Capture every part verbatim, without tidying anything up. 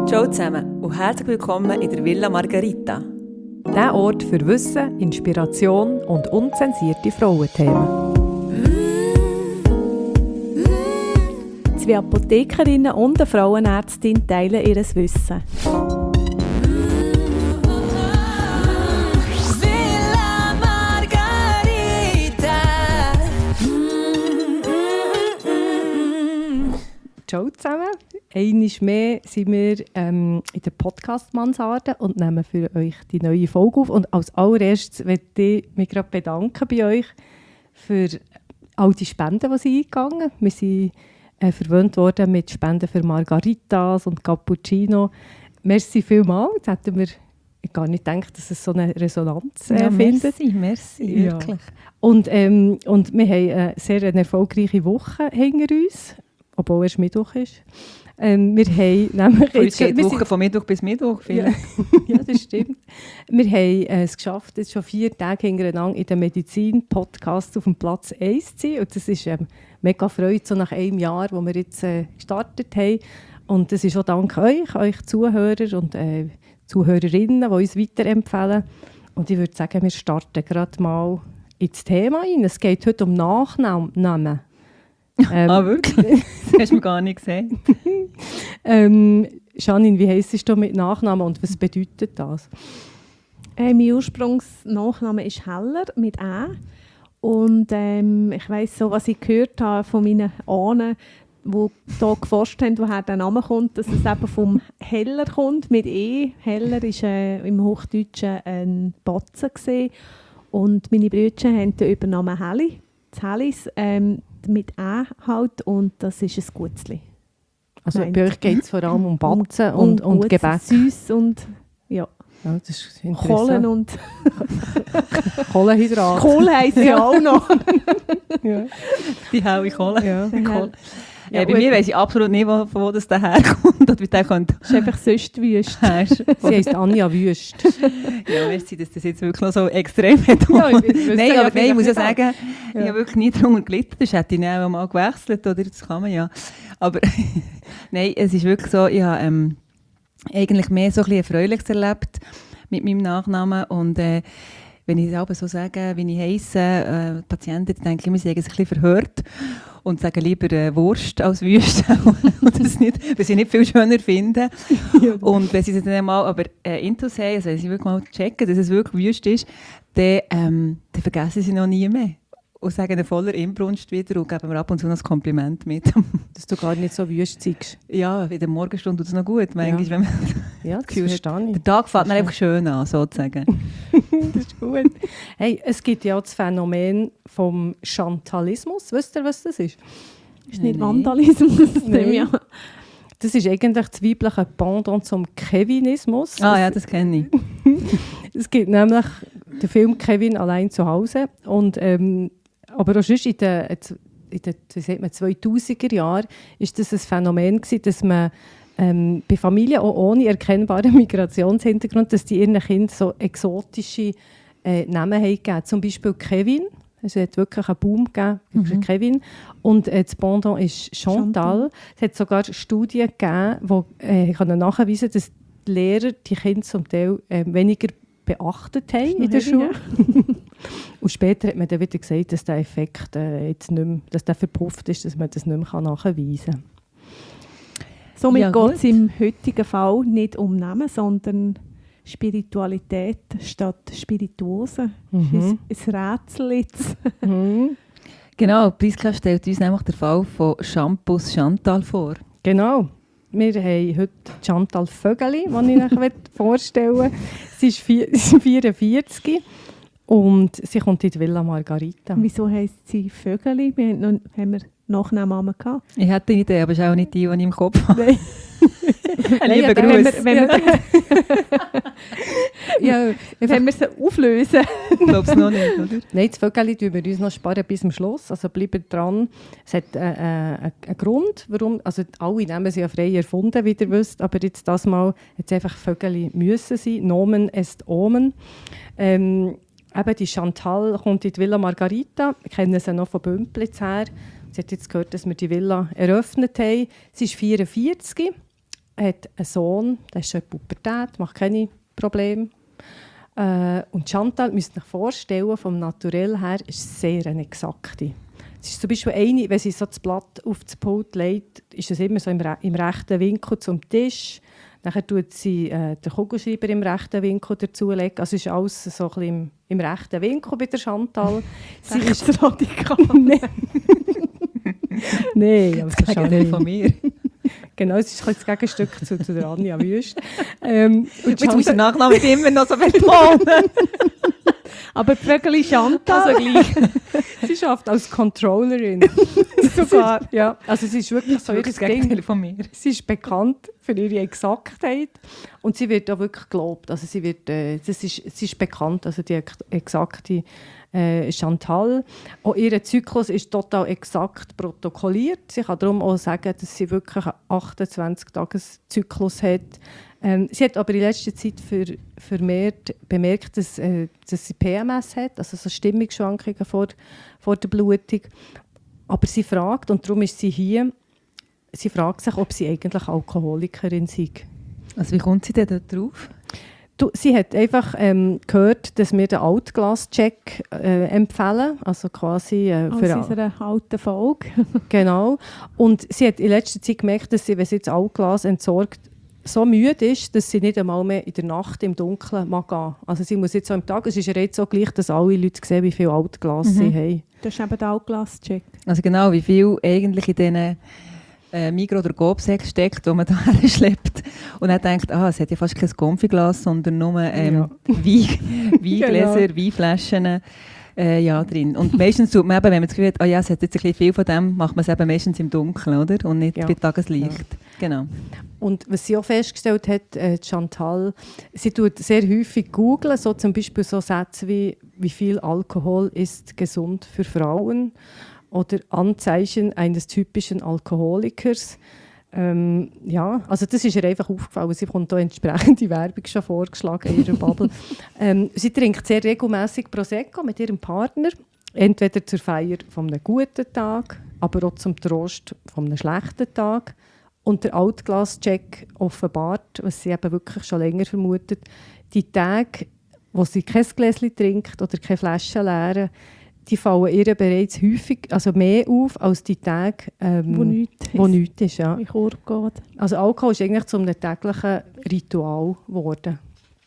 Ciao zusammen und herzlich willkommen in der Villa Margherita. Der Ort für Wissen, Inspiration und unzensierte Frauenthemen. Zwei Apothekerinnen und eine Frauenärztin teilen ihr Wissen. Villa Margherita. Ciao zusammen. Einmal mehr sind wir ähm, in der Podcast-Mansarde und nehmen für euch die neue Folge auf. Und als allererstes möchte ich mich gerade bedanken bei euch für all die Spenden, die sie eingegangen sind. Wir sind äh, verwöhnt worden mit Spenden für Margaritas und Cappuccino. Merci vielmals. Jetzt hätten wir gar nicht gedacht, dass es so eine Resonanz äh, Ja, findet. merci, merci, Ja. wirklich. Und, ähm, und wir haben eine sehr eine erfolgreiche Woche hinter uns, obwohl es Mittwoch ist. Ähm, wir haben nämlich Für uns geht die wir Woche sind- von Mittwoch bis Mittwoch. ja, ja, das stimmt. Wir haben äh, es geschafft, jetzt schon vier Tage hintereinander in den Medizin-Podcasts auf dem Platz eins zu sein. Und das ist ähm, mega Freude, so nach einem Jahr, wo wir jetzt äh, gestartet haben. Und das ist auch dank euch, euch Zuhörer und äh, Zuhörerinnen, die uns weiterempfehlen. Und ich würde sagen, wir starten gerade mal ins Thema ein. Es geht heute um Nachnamen. Ähm, Ah, wirklich? Das hast du mir gar nicht gesehen. ähm, Janine, wie heisst du mit Nachnamen und was bedeutet das? Äh, mein Ursprungsnachname ist Heller mit Ä. Und ähm, ich weiss so, was ich gehört habe von meinen Ahnen, die hier geforscht haben, woher der Name kommt, dass es eben vom Heller kommt, mit E. Heller war äh, im Hochdeutschen ein Batzen gewesen. Und meine Brüder haben den Übernamen Helli, das Hellis, ähm, mit Ä halt, und das ist ein Gutzli. Also Nein. bei euch geht es vor allem um Batzen und, und, Gutzli, Gebäck. Süß und ja, Ja, das ist Kohlen interessant. und Kohlenhydrat. Kohl heisst ja auch noch. Ja. Die helle Kohle. Ja. Kohle. Ja, Ja, bei gut. mir weiss ich absolut nicht, wo, von wo das daherkommt. Oder wie der könnte. Das ist einfach sonst wüst. Sie heisst Anja Wüst. Ja, merci, dass das jetzt wirklich noch so extrem hat. Ja, ich wüsste Nein, ja aber nein, ich muss ja vielleicht sagen, Ja. ich habe wirklich nie darunter gelitten. Das hätte ich dann auch mal gewechselt, oder? Das kann man ja. Aber nein, es ist wirklich so, ich habe ähm, eigentlich mehr so ein bisschen Erfreuliches erlebt mit meinem Nachnamen. Und äh, wenn ich es aber so sage, wie ich heisse, äh, die Patienten denken immer, sie haben sich ein bisschen verhört und sagen lieber äh, Wurst als Wüste. Und das nicht, weil sie nicht viel schöner finden. Und wenn sie es dann mal aber äh, Intus haben, also wenn sie wirklich mal checken, dass es wirklich Wüst ist, dann, ähm, dann vergessen sie noch nie mehr. Und sagen dann voller Inbrunst wieder und geben mir ab und zu noch ein Kompliment mit. Dass du gar nicht so wüst seist. Ja, in der Morgenstunde tut es noch gut. Manchmal, Ja. wenn man Ja, das Gefühl hat, verstehe ich. der Tag fängt mir einfach schön an, sozusagen. Das ist gut. Hey, es gibt ja auch das Phänomen vom Chantalismus. Wisst ihr, was das ist? Ist nicht Nein. Vandalismus, das Nein. nehme ich an. Das ist eigentlich das weibliche Pendant zum Kevinismus. Ah ja, das kenne ich. Es gibt nämlich den Film «Kevin allein zu Hause». Und, ähm, aber auch sonst in den, in den wie sagt man, zweitausender Jahren war das ein Phänomen gewesen, dass man ähm, bei Familien auch ohne erkennbaren Migrationshintergrund, dass die ihren Kindern so exotische äh, Namen haben gegeben. Zum Beispiel Kevin. Also es hat wirklich einen Boom gegeben, mhm. Kevin. Und äh, das Pendant ist Chantal. Chantal. Es hat sogar Studien gegeben, die äh, können nachweisen, dass die Lehrer die Kinder zum Teil äh, weniger beachtet haben in der Schule. Und später hat man dann wieder gesagt, dass der Effekt äh, jetzt nicht mehr, dass der verpufft ist, dass man das nicht mehr nachweisen kann. Somit Ja, geht es gut. im heutigen Fall nicht um Namen, sondern Spiritualität statt Spirituose. Mhm. Das ist ein Rätsel jetzt. Mhm. Genau, Priska stellt uns nämlich den Fall von Shampoos Chantal vor. Genau. Wir haben heute Chantal Vögeli, die ich euch vorstellen möchte. Sie ist vier- sie ist vierundvierzig und sie kommt in die Villa Margherita. Wieso heisst sie Vögeli? Wir haben, noch, haben wir Nachnamen gehabt. Ich hätte eine Idee, aber es ist auch nicht die, die ich im Kopf habe. Nein. Lieber ja, Wenn Gruß. wir, wenn wir, Ja, wenn wir sie auflösen. Ich glaube es noch nicht, oder? Nein, das Vögeli sparen wir uns noch sparen bis zum Schluss. Also bleibt dran. Es hat äh, äh, einen Grund, warum. Also alle Namen sind ja frei erfunden, wie ihr wisst. Aber jetzt das Mal jetzt einfach Vögeli müssen sein. Nomen est Omen. Ähm, eben die Chantal kommt in die Villa Margherita. Wir kennen sie noch von Bümplitz her. Sie hat jetzt gehört, dass wir die Villa eröffnet haben. Sie ist vierundvierzig. hat einen Sohn, der ist schon in der Pubertät, macht keine Probleme. Äh, und Chantal, müsst ihr euch vorstellen, vom Naturell her ist sehr eine exakte. Es ist zum Beispiel eine, wenn sie so das Blatt auf das Pult legt, ist es immer so im, re- im rechten Winkel zum Tisch. Dann tut sie äh, den Kugelschreiber im rechten Winkel dazulegen. Also ist alles so ein bisschen im, im rechten Winkel bei der Chantal. Sie ist radikal. Nein, Nein, aber das ist nicht von mir. Genau, es ist das Gegenstück zu, zu der Anja Wüst. Ähm, und Jetzt muss ich den Nachnamen immer noch so betonen. Aber die Vögel Chantal. Also gleich. Sie arbeitet als Controllerin. Sogar. Ja, also sie ist wirklich so Das ihr Gegenteil Ding. von mir. Sie ist bekannt für ihre Exaktheit und sie wird auch wirklich gelobt. Also sie, wird, äh, das ist, sie ist bekannt, also die ex- exakte äh, Chantal. Auch ihr Zyklus ist total exakt protokolliert. Sie kann darum auch sagen, dass sie wirklich einen achtundzwanzig-Tages-Zyklus hat. Ähm, sie hat aber in letzter Zeit für, vermehrt bemerkt, dass, äh, dass sie P M S hat, also so Stimmungsschwankungen vor, vor der Blutung. Aber sie fragt, und darum ist sie hier, sie fragt sich, ob sie eigentlich Alkoholikerin sei. Also wie kommt sie denn da drauf? Du, sie hat einfach ähm, gehört, dass wir den Altglas-Check äh, empfehlen, also quasi äh, Aus für unserer alten Folge. genau. Und sie hat in letzter Zeit gemerkt, dass sie, wenn sie das Altglas entsorgt, so müde ist, dass sie nicht einmal mehr in der Nacht im Dunkeln mag gehen. Also sie muss jetzt so am Tag, es ist ja jetzt so gleich, dass alle Leute sehen, wie viel Altglas Mhm. sie haben. Das ist eben der Altglas-Check. Also genau, wie viel eigentlich in diesen äh, Migros oder Coop-Säcken steckt, wo man da schleppt und dann denkt, ah, es hat ja fast kein Konfiglas, sondern nur ähm, Ja. Wein, Weingläser, Genau. Weinflaschen äh, ja, drin. Und meistens tut man eben, wenn man das Gefühl hat, oh ja, es hat jetzt ein bisschen viel von dem, macht man es eben meistens im Dunkeln, oder? Und nicht Ja. bei Tageslicht. Genau. Und was sie auch festgestellt hat, äh, Chantal, sie tut sehr häufig googlen, so zum Beispiel so Sätze wie «Wie viel Alkohol ist gesund für Frauen?» oder «Anzeichen eines typischen Alkoholikers». Ähm, ja, also das ist ihr einfach aufgefallen. Sie bekommt hier entsprechende Werbung schon vorgeschlagen in ihrer Bubble. ähm, sie trinkt sehr regelmäßig Prosecco mit ihrem Partner, entweder zur Feier von einem guten Tag, aber auch zum Trost von einem schlechten Tag. Und der Altglas-Check offenbart, was sie eben wirklich schon länger vermutet, die Tage, wo sie kein Gläschen trinkt oder keine Flasche leeren, die fallen ihr bereits häufig, also mehr auf als die Tage, ähm, Wo nichts wo ist. nichts ist. Ja. Wie Kur geht. Also Alkohol ist eigentlich zu einem täglichen Ritual geworden.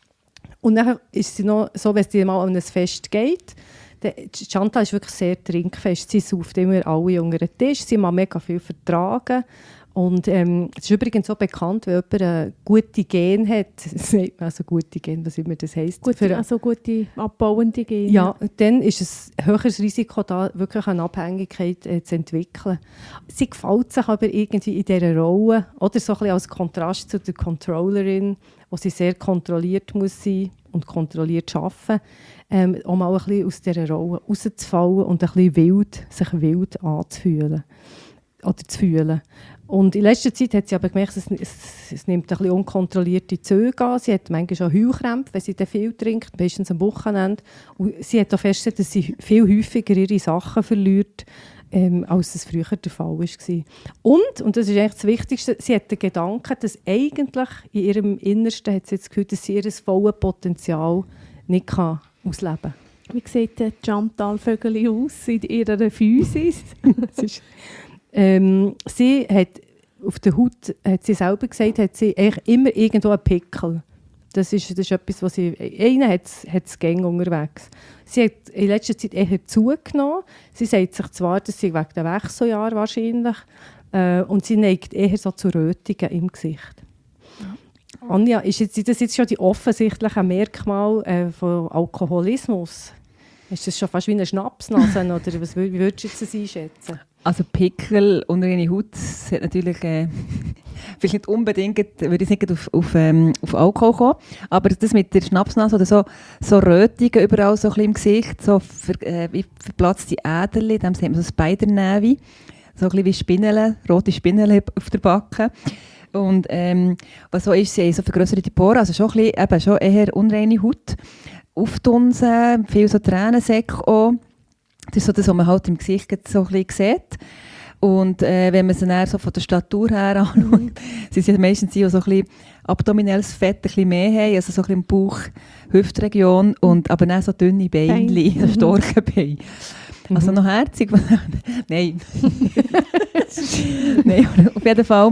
Und dann ist sie noch so, wenn sie mal an ein Fest geht, der Chantal ist wirklich sehr trinkfest. Sie sauft immer alle unter den Tisch, sie mag mega viel vertragen. Und ähm, es ist übrigens so bekannt, wenn jemand eine gute Gen hat, also gute Gen, was immer das heisst. Gute, Für, also gute abbauende Gene. ja, dann ist es ein höheres Risiko, da wirklich eine Abhängigkeit äh, zu entwickeln. Sie gefällt sich aber irgendwie in dieser Rolle, oder so ein bisschen als Kontrast zu der Controllerin, wo sie sehr kontrolliert muss sein und kontrolliert arbeiten, ähm, um auch ein bisschen aus dieser Rolle rauszufallen und ein bisschen wild, sich wild anzufühlen oder zu fühlen. Und in letzter Zeit hat sie aber gemerkt, es, es, es nimmt ein bisschen unkontrollierte Züge an. Sie hat manchmal schon Heulkrämpfe, wenn sie dann viel trinkt, meistens am Wochenende. Und sie hat auch festgestellt, dass sie viel häufiger ihre Sachen verliert, ähm, als es früher der Fall war. Und, und das ist eigentlich das Wichtigste, sie hat den Gedanken, dass eigentlich in ihrem Innersten hat sie jetzt gehört, dass sie ihr volles Potenzial nicht kann ausleben kann. Wie sieht der Chantal Vögeli aus in ihrer Physis? ist, ähm, sie hat auf der Haut, hat sie selber gesagt, hat sie eigentlich immer irgendwo einen Pickel. Das ist, das ist etwas, was sie, einen hat es gäng unterwegs. Sie hat in letzter Zeit eher zugenommen. Sie sagt sich zwar, dass sie wegen der Wechseljahr wahrscheinlich, äh, und sie neigt eher so zu Rötungen im Gesicht. Ja. Anja, ist jetzt, das jetzt schon die offensichtlichen Merkmale äh, von Alkoholismus? Ist das schon fast wie eine Schnapsnase oder was, wie würdest du das einschätzen? Also Pickel unter ihre Haut, das hat natürlich äh, vielleicht nicht unbedingt, würde ich nicht auf, auf, ähm, auf Alkohol kommen, aber das mit der Schnapsnase oder so, so Rötungen überall so ein bisschen im Gesicht, so ver, äh, wie verplatzte Äderchen, dem nennt man so Spider-Nävi, so ein bisschen wie Spinnele, rote Spinnele auf der Backe. Und ähm, was so ist, sie haben so vergrößerte Poren, also schon, ein bisschen, eben, schon eher unreine Haut, Auftunsen, viel so Tränensäcke auch. Das ist so das, was man halt im Gesicht so ein bisschen sieht. Und äh, wenn man sie dann so von der Statur her anschaut, mhm. sie sind meistens die, die so ein bisschen abdominelles Fett ein bisschen mehr haben, also so ein bisschen im Bauch, Hüftregion, und aber dann so dünne Beinchen, Bein. starke Beine. Also noch herzig. Nein. Nein, auf jeden Fall.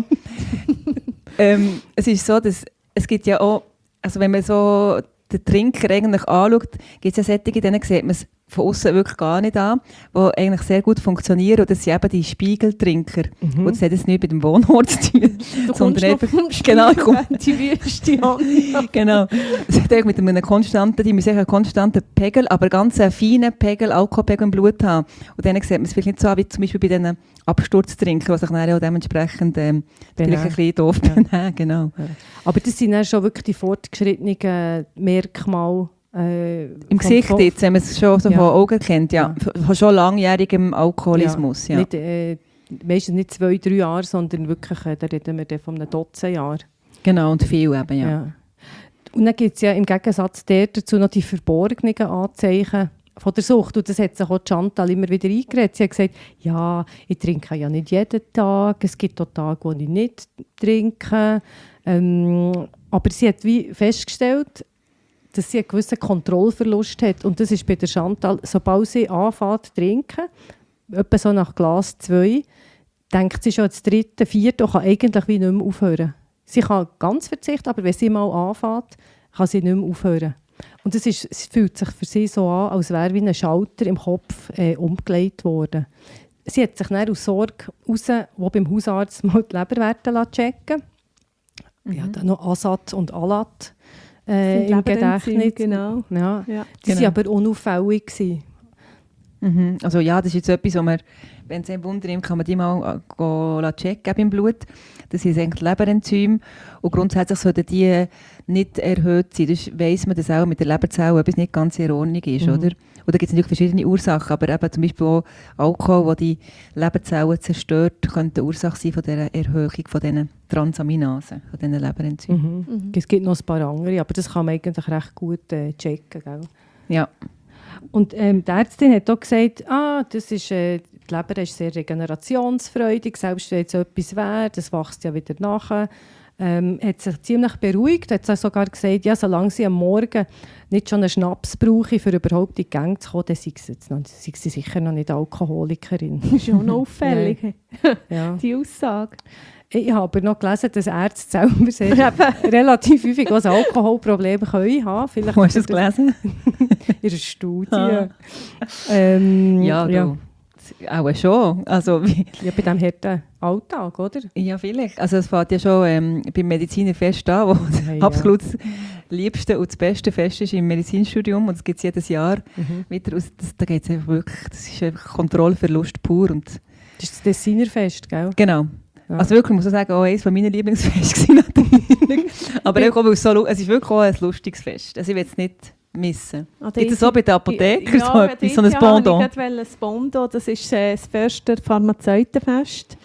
ähm, es ist so, dass es gibt ja auch, also wenn man so den Trinker eigentlich anschaut, gibt es ja solche, denen sieht man es von außen wirklich gar nicht an, die eigentlich sehr gut funktionieren. Und das sind eben die Spiegeltrinker. Mhm. Und das hat jetzt nicht mit dem Wohnort zu tun. Du kommst noch vom genau, ich komm, die Wüste an. Genau. Das hat eigentlich mit einem konstanten, die müssen einen konstanten Pegel, aber ganz einen feinen Pegel, Alkoholpegel im Blut haben. Und dann sieht man es vielleicht nicht so an, wie zum Beispiel bei diesen Absturztrinkern, die sich dann auch dementsprechend ähm, vielleicht ein bisschen doof ja. benehmen. Genau. Ja. Aber das sind dann schon wirklich die fortgeschrittenen Merkmale, Äh, Im Gesicht von, jetzt, wenn man es schon so ja. von Augen kennt, ja. ja. Von schon langjährigem Alkoholismus, ja. ja. Nicht, äh, meistens nicht zwei, drei Jahre, sondern wirklich, äh, da reden wir dann von einem Dutzend Jahren. Genau, und viel eben, ja. ja. Und dann gibt es ja im Gegensatz dazu noch die verborgenen Anzeichen von der Sucht. Und das hat sich auch Chantal immer wieder eingeredet. Sie hat gesagt, ja, ich trinke ja nicht jeden Tag, es gibt auch Tage, wo ich nicht trinke. Ähm, aber sie hat wie festgestellt, dass sie einen gewissen Kontrollverlust hat. Und das ist bei der Chantal, sobald sie anfängt zu trinken, etwa so nach Glas zwei, denkt sie schon das dritte, vierte und kann eigentlich wie nicht mehr aufhören. Sie kann ganz verzichten, aber wenn sie mal anfängt, kann sie nicht mehr aufhören. Und es, ist, es fühlt sich für sie so an, als wäre wie ein Schalter im Kopf äh, umgelegt worden. Sie hat sich dann aus Sorge raus, wo beim Hausarzt mal die Leberwerte checken lassen. Mhm. Ja, dann noch Asat und Alat. Äh, im Gedächtnis. Genau. Ja. Ja. Die genau. waren aber unauffällig. Mhm. Also ja, das ist jetzt etwas, wo man, wenn es einen Wunder nimmt, kann man die mal go checken im Blut. Das sind eigentlich Leberenzyme und grundsätzlich sollten die nicht erhöht sein. Das weiss man, dass auch mit der Leberzelle etwas nicht ganz in Ordnung ist, mhm. oder? Und da gibt es natürlich verschiedene Ursachen, aber eben zum Beispiel auch Alkohol, der die Leberzellen zerstört, könnte die Ursache sein von dieser Erhöhung von diesen Transaminasen, von diesen Leberenzymen. Mhm. Mhm. Es gibt noch ein paar andere, aber das kann man eigentlich recht gut äh, checken. Gell? Ja. Und ähm, die Ärztin hat auch gesagt, ah, das ist, äh, die Leber ist sehr regenerationsfreudig, selbst wenn jetzt etwas wäre, das wächst ja wieder nach. Ähm, hat sich ziemlich beruhigt, hat sie sogar gesagt, ja, solange sie am Morgen nicht schon einen Schnaps brauche, um überhaupt in die Gänge zu kommen, dann sei sie, jetzt noch, sei sie sicher noch nicht Alkoholikerin. Das ist schon auffällig, ja. die Aussage. Ich habe aber noch gelesen, dass Ärzte selber sehr relativ häufig auch ein Alkoholproblem können haben. Vielleicht Wo hast du das gelesen? In einer Studie. Ah. Ähm, ja, ja. Auch schon. Also, wie ja, bei diesem harten Alltag, oder? Ja, vielleicht. Also es fängt ja schon ähm, beim Mediziner fest an, wo hey, das absolut ja. das liebste und das beste Fest ist im Medizinstudium. Und das gibt es jedes Jahr mhm. wieder aus. Das, da geht's einfach wirklich, das ist einfach Kontrollverlust pur. Und das ist das Dessinerfest, gell? Genau. Ja. Also wirklich, muss ich sagen, auch eines von meinen Lieblingsfesten natürlich. Aber auch, weil es, so, es ist wirklich auch ein lustiges Fest. Also ich will es nicht missen. Ah, gibt es so bei den Apothekern ja, so, etwas, so ein Pendant? Ja, ich wollte ein Pendant. Das war äh, das Förster Pharmazeutenfest.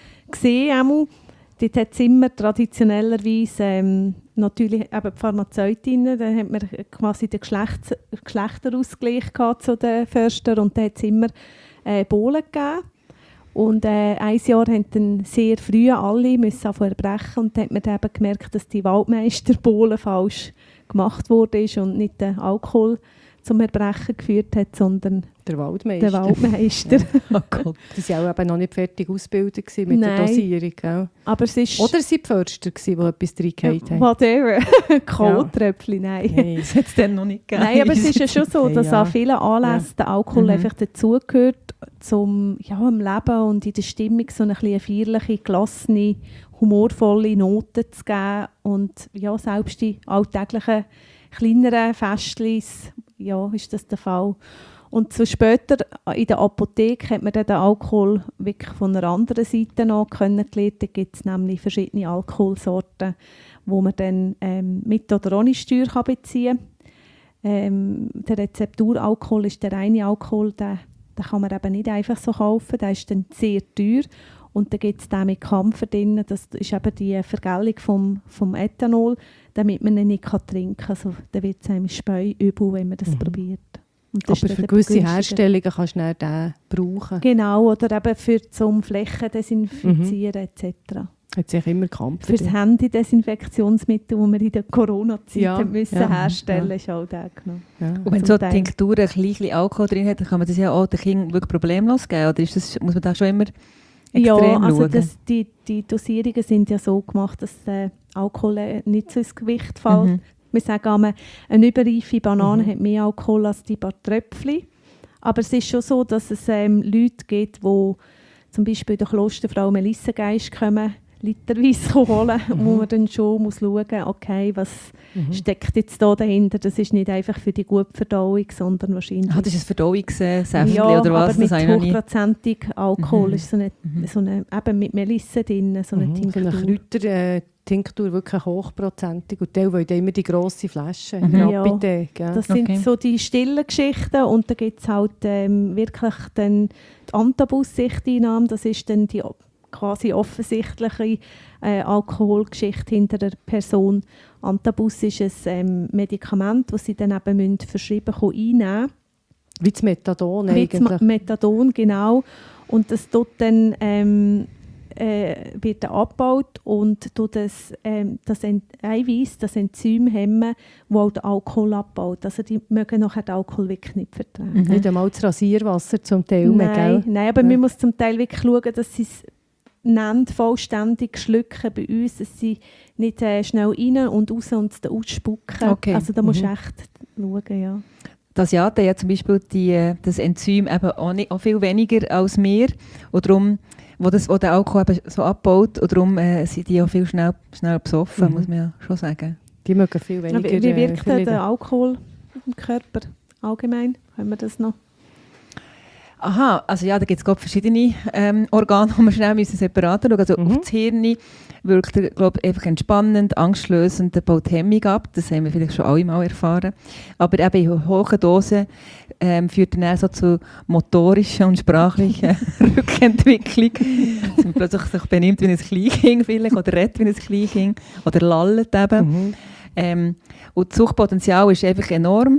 Dort hat es immer traditionellerweise ähm, natürlich eben die Pharmazeutinnen. Dann hat man quasi den Geschlechts Geschlechterausgleich zu den Förstern und da hat es immer äh, Bohlen gegeben. Und äh, ein Jahr haben dann sehr früh alle müssen erbrechen und dann hat man dann eben gemerkt, dass die Waldmeisterbohlen falsch gemacht wurde und nicht der Alkohol zum Erbrechen geführt hat, sondern der Waldmeister. Der Waldmeister. Ja. Oh Gott. Die waren auch eben noch nicht fertig ausgebildet mit Nein. der Dosierung. Gell? Aber es ist Oder sie die Förster, die etwas reingehauen haben. Whatever. Kohltröpfchen, nein. Hey. Das hat es dann noch nicht gegeben. Nein, aber es ist ja schon so, dass hey, ja. an vielen Anlässen ja. der Alkohol mhm. einfach dazugehört, zum ja, im Leben und in der Stimmung so eine, eine feierliche, gelassene, humorvolle Note zu geben. Und ja, selbst die alltäglichen kleineren Festchen, ja, ist das der Fall. Und so später in der Apotheke hat man dann den Alkohol wirklich von einer anderen Seite noch kennengelernt. Da gibt es nämlich verschiedene Alkoholsorten, wo man dann ähm, mit oder ohne Steuer kann beziehen kann. Ähm, der Rezepturalkohol ist der reine Alkohol, den, den kann man eben nicht einfach so kaufen, der ist dann sehr teuer. Und dann gibt es den mit Kampfer drin, das ist eben die Vergällung vom, vom Ethanol, damit man ihn nicht trinken kann. Also, dann wird es einem Speu übel, wenn man das mhm. probiert. Und das Aber ist für dann gewisse günstiger. Herstellungen kannst du dann den brauchen. Genau, oder eben für zum Flächen desinfizieren et cetera. Hat sich immer Kampf. Für das Handy-Desinfektionsmittel, das wir in der Corona-Zeit Ja, haben müssen ja, herstellen, ja. ist auch der genommen. Ja. Und wenn Zum so Teil. Tinkturen ein bisschen Alkohol drin hat, dann kann man das ja auch den Kindern wirklich problemlos geben. Oder ist das, muss man da schon immer extrem Ja, also schauen? das, die, die Dosierungen sind ja so gemacht, dass der Alkohol äh, nicht so ins Gewicht fällt. Mhm. Wir sagen einmal, eine überreife Banane Mhm. hat mehr Alkohol als die paar Tröpfchen. Aber es ist schon so, dass es ähm, Leute gibt, die zum Beispiel in der Klosterfrau Melissengeist kommen, literweise holen, Mhm. wo man dann schon muss schauen muss, okay, was Mhm. steckt jetzt da dahinter. Das ist nicht einfach für die gute Verdauung, sondern wahrscheinlich... Ah, das ist ein Verdauungssäftchen ja, oder was? aber mit das habe ich noch nie. hochprozentig Alkohol Mhm. ist so eine, Mhm. so eine, eben mit Melisse drin, so eine Mhm. Tinktur. So eine Kräuter-Tinktur, wirklich hochprozentig. Und die wollen immer die grosse Flasche in Mhm. der Ja. Apotheke. Ja. Das sind Okay. so die stillen Geschichten und da gibt es halt ähm, wirklich dann die Antabus-Sichteinnahme, das ist dann die quasi offensichtliche äh, Alkoholgeschichte hinter der Person. Antabus ist ein ähm, Medikament, das sie dann eben müssen verschrieben können, einnehmen Wie das Methadon Wie das eigentlich. Ma- Methadon, genau. Und das tut dann, ähm, äh, wird dann abgebaut und tut das, ähm, das Ent- Eiweiß, das Enzym hemmen, das auch den Alkohol abbaut. Also die mögen nachher den Alkohol wirklich nicht vertragen. Mhm. Nicht einmal das Rasierwasser zum Teil mehr, Nein, gell? nein, aber Ja. man muss zum Teil wirklich schauen, dass sie es nennt, vollständig schlucken bei uns, dass sie nicht äh, schnell rein und raus und es dann ausspucken. Okay. Also da musst du Mhm. echt schauen, ja. Die Asiaten ja zum Beispiel die, äh, das Enzym eben auch, nicht, auch viel weniger als wir. Und darum, wo, das, wo der Alkohol eben so abbaut, und darum äh, sind die auch viel schnell, schnell besoffen, Mhm. muss man ja schon sagen. Die mögen viel weniger Wie, wie wirkt äh, denn verlieren. der Alkohol im Körper allgemein? Können wir das noch? Aha, also ja, da gibt es verschiedene ähm, Organe, die wir schnell müssen separat schauen müssen. Also Mhm. auf das Hirn wirkt er, glaube ich, einfach entspannend, angstlösend, er baut Hemmung ab. Das haben wir vielleicht schon alle mal erfahren. Aber eben in hohen Dosen ähm, führt er dann so zu motorischen und sprachlichen Rückentwicklung. Dass man plötzlich sich benimmt wie ein Kleinkind vielleicht, oder redet wie ein Kleinkind, oder lallt eben. Mhm. Ähm, und das Suchtpotenzial ist einfach enorm.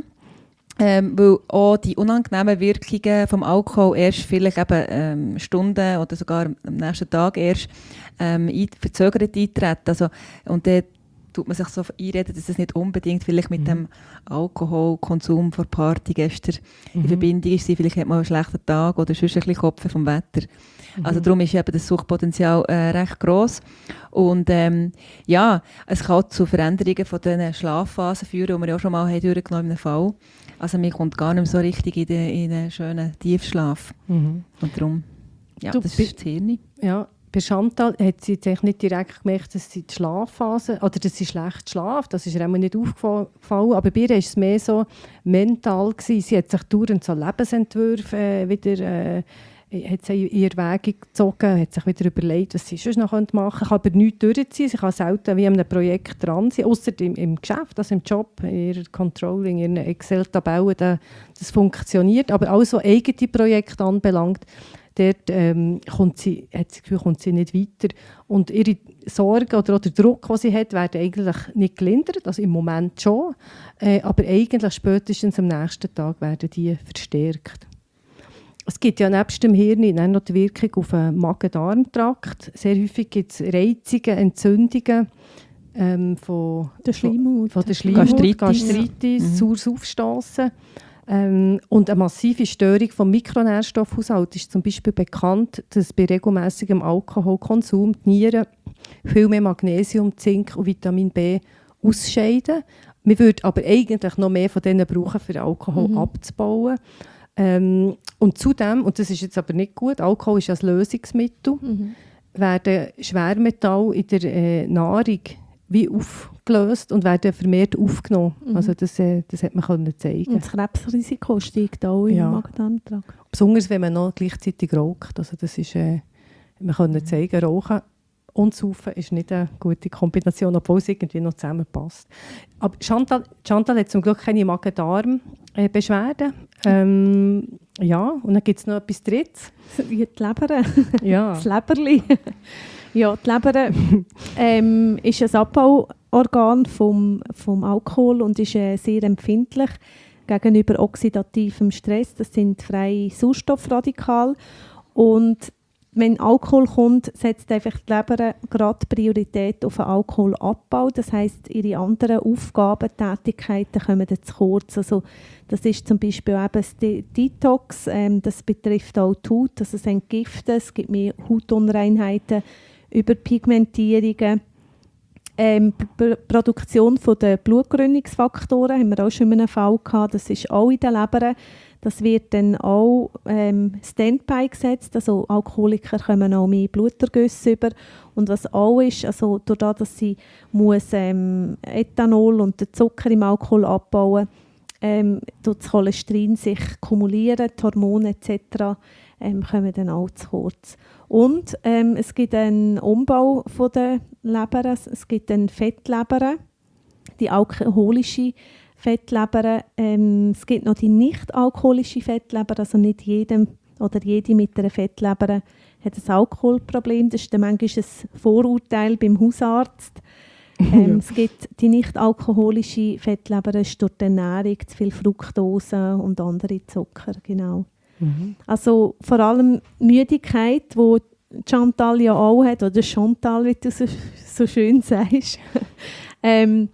Ähm, weil auch die unangenehmen Wirkungen vom Alkohol erst vielleicht eben ähm, Stunden oder sogar am nächsten Tag erst ähm, ein, verzögert eintreten. Also, und dann tut man sich so einreden, dass es nicht unbedingt vielleicht mit Mhm. dem Alkoholkonsum vor Party gestern in Mhm. Verbindung ist. Vielleicht hat man einen schlechten Tag oder sonst ein bisschen Kopf vom Wetter. Also darum ist eben das Suchtpotenzial äh, recht gross. Und ähm, ja, es kann auch zu Veränderungen von diesen Schlafphasen führen, die wir ja auch schon mal haben durchgenommen in einem Fall. Also man kommt gar nicht mehr so richtig in den, in den schönen Tiefschlaf. Mhm. Und darum, ja, Du das bist- ist das Hirn. Ja, bei Chantal hat sie jetzt eigentlich nicht direkt gemerkt, dass sie die Schlafphase, oder dass sie schlecht schlaft. Das ist ihr immer nicht aufgefallen. Aber bei ihr war es mehr so mental gewesen. Sie hat sich dauernd so Lebensentwürfe äh, wieder äh, hat sie in Erwägung gezogen, hat sich wieder überlegt, was sie sonst noch machen könnte. Ich kann aber nichts durchziehen. Sie kann selten wie an einem Projekt dran sein, ausser im, im Geschäft, also im Job, in ihrer Controlling, in ihren Excel-Tabellen. Da, das funktioniert. Aber alles, was eigene Projekte anbelangt, dort ähm, kommt sie, hat sie das Gefühl, kommt sie nicht weiter. Und ihre Sorgen oder auch der Druck, den sie hat, werden eigentlich nicht gelindert, also im Moment schon, äh, aber eigentlich spätestens am nächsten Tag werden die verstärkt. Es gibt ja nebst dem Hirn dann noch die Wirkung auf den Magen-Darm-Trakt. Sehr häufig gibt es Reizungen, Entzündungen ähm, von, Der Schleimhaut. von der Schleimhaut, Gastritis. Gastritis, Mhm. saures Aufstossen. Ähm, und eine massive Störung des Mikronährstoffhaushalts ist zum Beispiel bekannt, dass bei regelmäßigem Alkoholkonsum die Nieren viel mehr Magnesium, Zink und Vitamin B ausscheiden. Man würde aber eigentlich noch mehr von denen brauchen, für Alkohol Mhm. abzubauen. Ähm, und zudem, und das ist jetzt aber nicht gut, Alkohol ist ja ein Lösungsmittel, Mhm. werden Schwermetalle in der äh, Nahrung wie aufgelöst und werden vermehrt aufgenommen. Mhm. Also das, äh, das hat man können zeigen. Und das Krebsrisiko steigt auch Ja. im Magen-Darm-Trakt. Besonders wenn man noch gleichzeitig raucht. Also das ist, äh, wir können zeigen, Rauchen und Saufen ist nicht eine gute Kombination, obwohl es irgendwie noch zusammenpasst. Aber Chantal, Chantal hat zum Glück keine Magen-Darm-Beschwerden. Ähm, ja, und dann gibt es noch etwas Drittes. Wie die Leber. Ja. Das Leberli. Ja, die Leber ähm, ist ein Abbauorgan vom, vom Alkohol und ist äh, sehr empfindlich. gegenüber oxidativem Stress. Das sind freie Sauerstoffradikale. Und wenn Alkohol kommt, setzt einfach die Leber gerade Priorität auf den Alkoholabbau. Das heisst, ihre anderen Aufgaben, Tätigkeiten kommen dann zu kurz. Also, das ist zum Beispiel eben das De- Detox, ähm, das betrifft auch die Haut, also es entgiften, es gibt mehr Hautunreinheiten, Überpigmentierungen. Ähm, P- Produktion der Blutgerinnungsfaktoren haben wir auch schon in einem Fall gehabt, das ist auch in der Leber. Das wird dann auch ähm, Standby gesetzt, also Alkoholiker kommen auch mehr Blutergüsse über. Und was auch ist, also dadurch, dass sie muss, ähm, Ethanol und den Zucker im Alkohol abbauen, ähm, tut das Cholesterin sich kumulieren, die Hormone et cetera Ähm, kommen dann auch zu kurz. Und ähm, es gibt einen Umbau von der Leber, es gibt eine Fettleber, die alkoholische Fettleber. Ähm, es gibt noch die nicht-alkoholische Fettleber, also nicht jedem oder jede mit einer Fettleber hat ein Alkoholproblem. Das ist dann manchmal ein Vorurteil beim Hausarzt. Ähm, ja. Es gibt die nicht-alkoholische Fettleber, das ist durch die Ernährung, zu viel Fructose und andere Zucker, genau. Mhm. Also vor allem Müdigkeit, die Chantal ja auch hat, oder Chantal, wie du so, so schön sagst. ähm,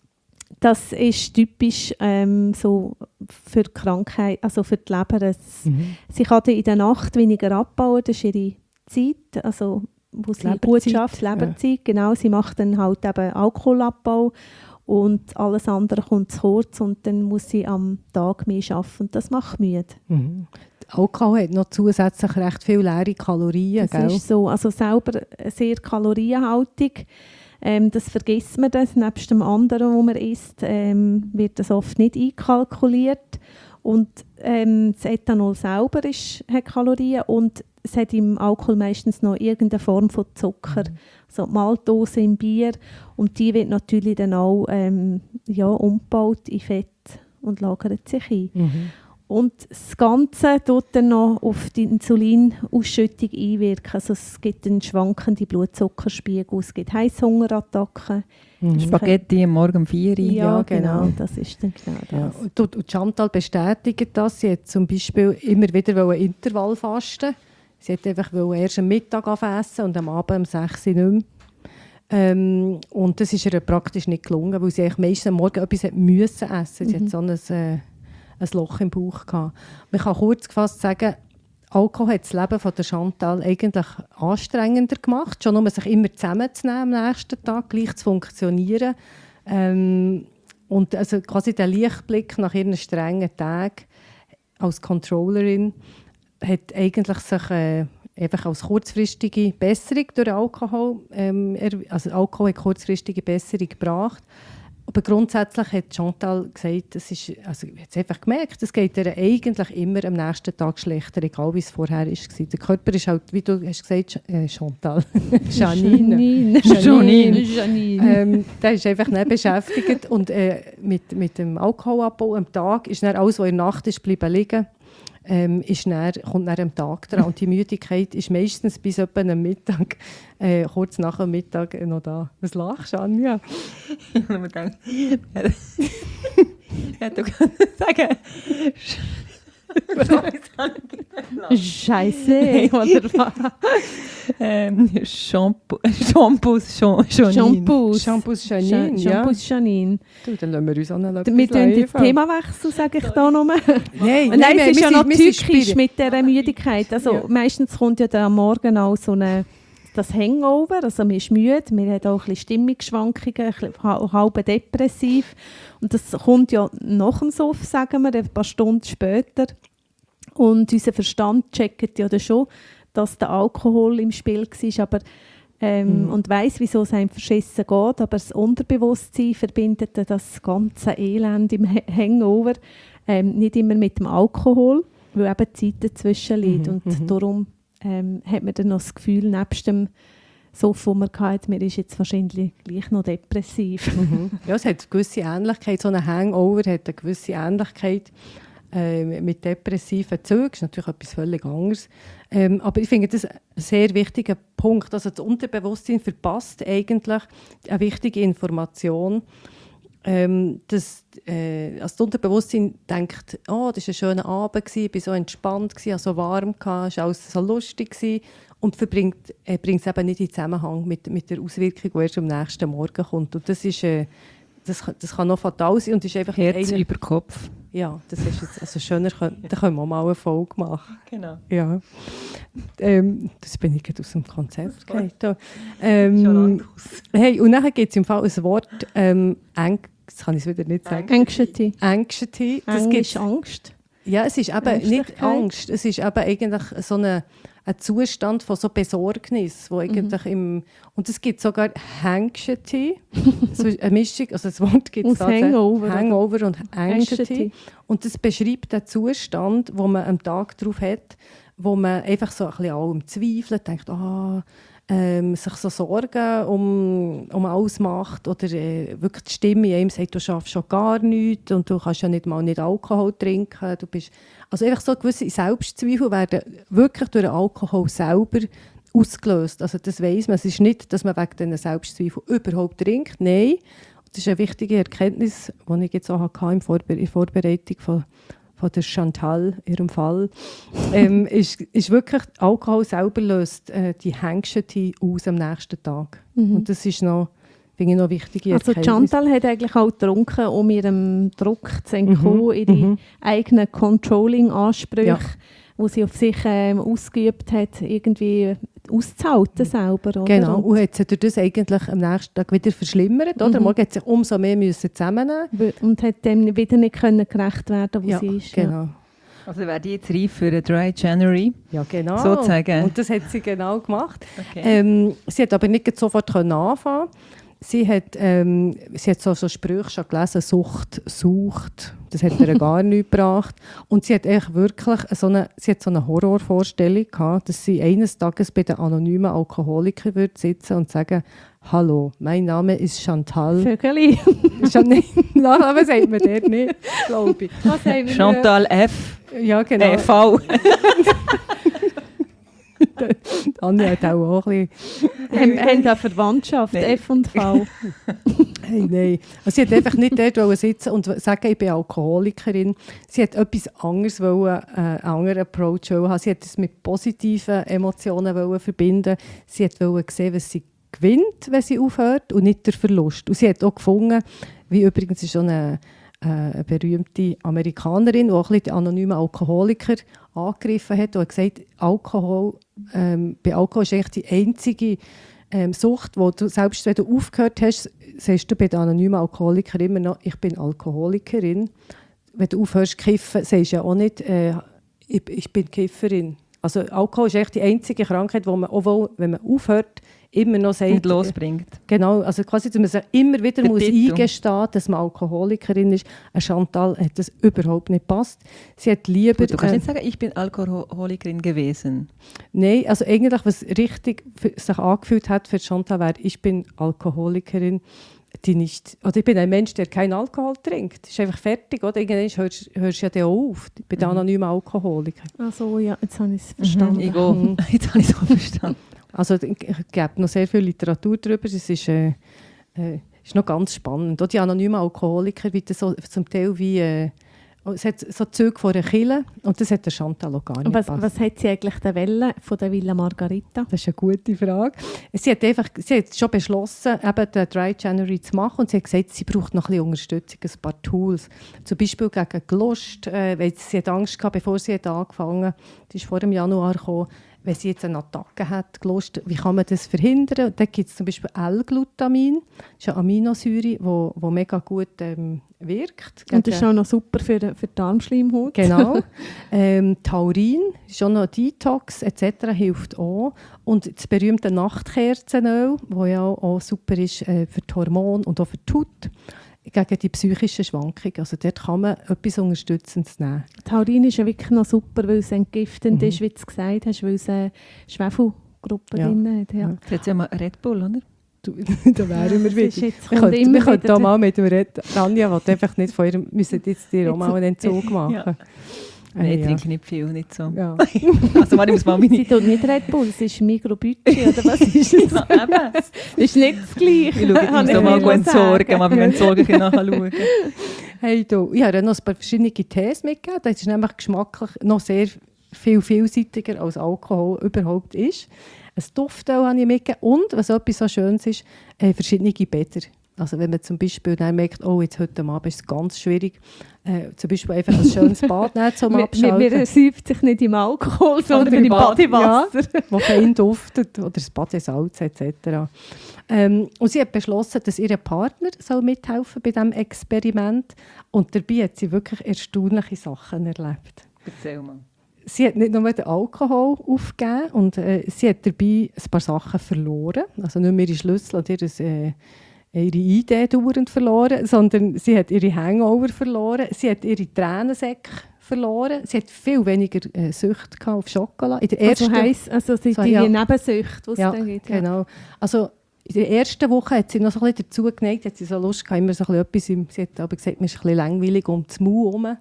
das ist typisch ähm, so für die Krankheit, also für die Leber. Es, mhm. Sie kann in der Nacht weniger abbauen, das ist ihre Zeit, also wo sie Leberzeit, gut schafft, Leberzeit, ja. Genau. Sie macht dann halt eben Alkoholabbau und alles andere kommt zu kurz und dann muss sie am Tag mehr arbeiten und das macht müde. Mhm. Alkohol hat noch zusätzlich recht viele leere Kalorien, das gell? Ist so, also selber sehr kalorienhaltig. Ähm, das vergisst man das, nebst dem anderen, was man isst, ähm, wird das oft nicht einkalkuliert. Und ähm, das Ethanol selber ist, hat Kalorien und es hat im Alkohol meistens noch irgendeine Form von Zucker, mhm. so die Maltose im Bier. Und die wird natürlich dann auch ähm, ja, umgebaut in Fett und lagert sich ein. Mhm. Und das Ganze tut dann noch auf die Insulinausschüttung einwirken. Also es gibt einen schwankenden Blutzuckerspiegel, es gibt Heißhungerattacken. Mhm. Spaghetti am Morgen um vier Uhr. Ja, ja genau. genau, das ist dann genau das. Ja. Und, und Chantal bestätigt das. Sie hat zum Beispiel immer wieder ein Intervall fasten. Sie hat einfach erst am Mittag essen und am Abend um sechs Uhr nicht mehr. Ähm, und das ist ihr praktisch nicht gelungen, weil sie meistens am Morgen etwas hat müssen essen. Sie mhm. hat so ein... Äh, ein Loch im Bauch gehabt. Man kann kurz gefasst sagen, Alkohol hat das Leben von der Chantal eigentlich anstrengender gemacht, schon um sich immer zusammenzunehmen am nächsten Tag, gleich zu funktionieren. Ähm, und also quasi der Lichtblick nach ihren strengen Tagen als Controllerin hat eigentlich sich äh, einfach als kurzfristige Besserung durch Alkohol, ähm, also Alkohol hat kurzfristige Besserung gebracht. Aber grundsätzlich hat Chantal gesagt, das ist, also ich habe es einfach gemerkt, es geht ihr eigentlich immer am nächsten Tag schlechter, egal wie es vorher war. Der Körper ist halt, wie du hast gesagt, äh, Chantal, Janine. Janine. Janine. Janine. Ähm, der ist einfach nicht beschäftigt und äh, mit, mit dem Alkoholabbau am Tag ist dann alles, was in der Nacht ist, bleiben liegen. Ähm, ist dann, kommt dann am Tag dran. Und die Müdigkeit ist meistens bis etwa am Mittag, äh, kurz nach dem Mittag noch da. Was lachst du, Anja? Ich habe mir gedacht, ja, du kannst sagen, Scheiße, oder was? ähm, Shampoo, Shampoos, Shampoos, Shampoos Janine, ja. Shampoos Janine. Du, dann lassen wir uns auch noch etwas Wir tun jetzt Themawechsel, sage ich da nochmal. Nein, nein, nein, es ist ja noch typisch mit dieser ja. Müdigkeit. Also ja. Meistens kommt ja dann am Morgen auch so eine, das Hangover, also man ist müde, man hat auch ein bisschen Stimmungsschwankungen, ein bisschen halb depressiv. Und das kommt ja nach dem Suff, sagen wir, ein paar Stunden später. Und unser Verstand checkt ja dann schon, dass der Alkohol im Spiel war, aber, ähm, mhm. und weiss, wieso es einem verschissen geht. Aber das Unterbewusstsein verbindet das ganze Elend im Hangover ähm, nicht immer mit dem Alkohol, weil eben die Zeit dazwischen liegt. Mhm. Und mhm. darum ähm, hat man dann noch das Gefühl, nebst dem Sofa, das man hatte, man ist jetzt wahrscheinlich gleich noch depressiv. Mhm. Ja, es hat eine gewisse Ähnlichkeit. So ein Hangover hat eine gewisse Ähnlichkeit äh, mit depressiven Zügen. Das ist natürlich etwas völlig anderes. Ähm, aber ich finde das ein sehr wichtiger Punkt. Also das Unterbewusstsein verpasst eigentlich eine wichtige Information. ähm, dass äh, also das Unterbewusstsein denkt, oh, das war ein schöner Abend, gewesen, ich war so entspannt, gewesen, so warm, es war alles so lustig gewesen, und verbringt, äh, bringt es eben nicht in Zusammenhang mit, mit der Auswirkung, die erst am nächsten Morgen kommt. Und das ist... Äh, Das, das kann noch fatal sein und ist einfach Herz einer, über Kopf. Ja, das ist jetzt, also schöner, da können wir mal eine Folge machen. Genau. Ja. Ähm, das bin ich gerade aus dem Konzept. Ähm, hey, und dann gibt es im Fall ein Wort, ähm, Eng, das kann ich wieder nicht sagen. Anxiety. Anxiety. Das Englisch Angst. Ja, es ist eben nicht Angst, es ist eben eigentlich so eine, ein Zustand von so Besorgnis, wo eigentlich mhm. im, und es gibt sogar Anxiety, so eine Mischung, also das Wort gibt es Hangover, Hangover und Anxiety. Anxiety. Und das beschreibt den Zustand, wo man am Tag drauf hat, wo man einfach so ein bisschen allem zweifelt, denkt, ah, ähm, sich so Sorgen um, um alles macht oder äh, wirklich die Stimme in einem sagt, du schaffst schon gar nichts und du kannst ja nicht mal nicht Alkohol trinken. Du bist, also einfach so gewisse Selbstzweifel werden wirklich durch den Alkohol selber ausgelöst. Also das weiss man. Es ist nicht, dass man wegen diesen Selbstzweifeln überhaupt trinkt. Nein, das ist eine wichtige Erkenntnis, die ich jetzt auch hatte in der Vorbereitung von von der Chantal, in ihrem Fall, ähm, ist, ist wirklich, Alkohol selber löst äh, die Anxiety aus am nächsten Tag. Mhm. Und das ist noch, finde ich, noch wichtige Also Chantal hat eigentlich auch getrunken, um ihrem Druck zu entkommen, mhm. ihre mhm. eigenen Controlling-Ansprüche, ja. die sie auf sich ähm, ausgeübt hat, irgendwie auszuhalten selber. Oder? Genau, und hat sie durch das eigentlich am nächsten Tag wieder verschlimmert. Oder? Mhm. Morgen hat sie umso mehr müssen zusammennehmen. Und hat dem wieder nicht können gerecht werden, wo ja, sie ist. Genau. Ja. Also wäre die jetzt reif für einen Dry January? Ja, genau. Sozusagen. Und das hat sie genau gemacht. Okay. Ähm, sie hat aber nicht sofort anfangen. Sie hat, ähm, sie hat so, so Sprüche schon gelesen, Sucht, Sucht, das hat ihr gar nichts gebracht. Und sie hat echt wirklich so eine, sie hat so eine Horrorvorstellung gehabt, dass sie eines Tages bei den anonymen Alkoholikern würde sitzen und sagen, hallo, mein Name ist Chantal. Vögeli. Nachnamen sagt man dort nicht, glaube ich. Was haben wir Chantal F. Ja, genau. Äh, V. Anja hat auch ein bisschen... Haben eine Verwandtschaft, nein. F und V. Hey, nein. Also sie hat einfach nicht dort sitzen und sagen, ich bin Alkoholikerin. Sie hat etwas anderes wollen, äh, einen anderen Approach haben. Sie hat es mit positiven Emotionen wollen verbinden. Sie hat wollen sehen, was sie gewinnt, wenn sie aufhört und nicht der Verlust. Und sie hat auch gefunden, wie übrigens ist schon eine, äh, eine berühmte Amerikanerin, die auch ein bisschen die anonymen Alkoholiker angegriffen hat und hat gesagt, Alkohol, ähm, bei Alkohol ist eigentlich die einzige ähm, Sucht, wo du, selbst wenn du aufgehört hast, sagst du bei den anonymen Alkoholikern immer noch, ich bin Alkoholikerin. Wenn du aufhörst zu kiffen, sagst du ja auch nicht, äh, ich, ich bin Kifferin. Also Alkohol ist eigentlich die einzige Krankheit, wo man, obwohl, wenn man aufhört, immer noch sagt... Und losbringt. Genau, also quasi, dass man sich immer wieder muss eingestehen, dass man Alkoholikerin ist. Eine Chantal hat das überhaupt nicht gepasst. Sie hat lieber... Gut, du kannst äh, nicht sagen, ich bin Alkoholikerin gewesen. Nein, also eigentlich, was richtig für, sich angefühlt hat für Chantal, wäre, ich bin Alkoholikerin, die nicht... Oder ich bin ein Mensch, der keinen Alkohol trinkt. Das ist einfach fertig, oder? Irgendwann hörst, hörst du ja dann auf. Ich bin mhm. anonymer Alkoholiker. Ach so, ja, jetzt habe ich es verstanden. Mhm, ich mhm. Jetzt habe ich es auch verstanden. Also es gibt noch sehr viel Literatur darüber. Es ist, äh, äh, ist noch ganz spannend. Auch die anonymen Alkoholiker, wie das so, zum Teil wie... Äh, es hat so Züge von einer Kille und das hat der Chantal auch gar nicht was, was hat sie eigentlich der Welle von der Villa Margarita? Das ist eine gute Frage. Sie hat, einfach, sie hat schon beschlossen, eben den Dry January zu machen und sie hat gesagt, sie braucht noch ein bisschen Unterstützung, ein paar Tools. Zum Beispiel gegen Gelust, äh, weil sie hat Angst gehabt, bevor sie hat angefangen hat, die ist vor dem Januar gekommen, wenn sie jetzt eine Attacke hat, Gelust, wie kann man das verhindern? Da gibt es zum Beispiel L-Glutamin, das ist eine Aminosäure, die wo, wo mega gut ähm, wirkt. Und das ist auch noch super für, für die Darmschleimhaut. Genau. ähm, Taurin ist auch noch ein Detox et cetera hilft auch. Und das berühmte Nachtkerzenöl, das ja auch super ist äh, für die Hormone und auch für die Haut, gegen die psychischen Schwankungen. Also dort kann man etwas Unterstützendes nehmen. Taurin ist ja wirklich noch super, weil es entgiftend mhm. ist, wie du es gesagt hast, weil es eine Schwefelgruppe ja. drin hat. Ja. Ja. Jetzt haben wir Red Bull, oder? Du, da wären wir wieder. Wir könnten, wir könnten da mal mit dem Red... Rania, die einfach nicht von ihrem... müssen jetzt dir auch mal einen Entzug machen. Ja. Nein, ich ja. trinke nicht viel, nicht so. Ja. Also warte, ich muss mal meine... Sie tut nicht Red Bull, es ist Mikrobudget, oder was ist es? Ja, eben. Das ist nicht das Gleiche. Ich schaue, ich muss Kann noch mal nicht sagen. entsorgen, mal beim Entsorgen nachschauen. Hey, du, ich habe ihr noch ein paar verschiedene Tees mitgegeben. Das ist nämlich geschmacklich noch sehr viel vielseitiger als Alkohol überhaupt ist. Ein Duftöl habe ich mitgegeben und, was etwas so Schönes ist, äh, verschiedene Bäder. Also wenn man zum Beispiel dann merkt, oh, jetzt heute Abend ist es ganz schwierig, äh, zum Beispiel einfach ein schönes Bad nehmen zum Wir, Abschalten. wir, wir säuft sich nicht im Alkohol, sondern im Bad- Badewasser. Ja, wo fein duftet, oder das Badesalz et cetera. Ähm, und sie hat beschlossen, dass ihr Partner soll mithelfen bei diesem Experiment. Und dabei hat sie wirklich erstaunliche Sachen erlebt. Erzähl mal. Sie hat nicht nur den Alkohol aufgegeben und äh, sie hat dabei ein paar Sachen verloren. Also nicht mehr ihre Schlüssel und ihre, äh, ihre Idee dauernd verloren, sondern sie hat ihre Hangover verloren, sie hat ihre Tränensäcke verloren, sie hat viel weniger äh, Sucht gehabt auf Schokolade. In der Also ersten, heisst, also sind So, die ja. Nebensüchte, die es ja, dann gibt. Ja. genau. Also in der ersten Woche hat sie noch so ein bisschen dazu geneigt, hat sie so Lust gehabt, immer so ein bisschen etwas, im, sie hat aber gesagt, mir ist ein bisschen langweilig um das Mau herum.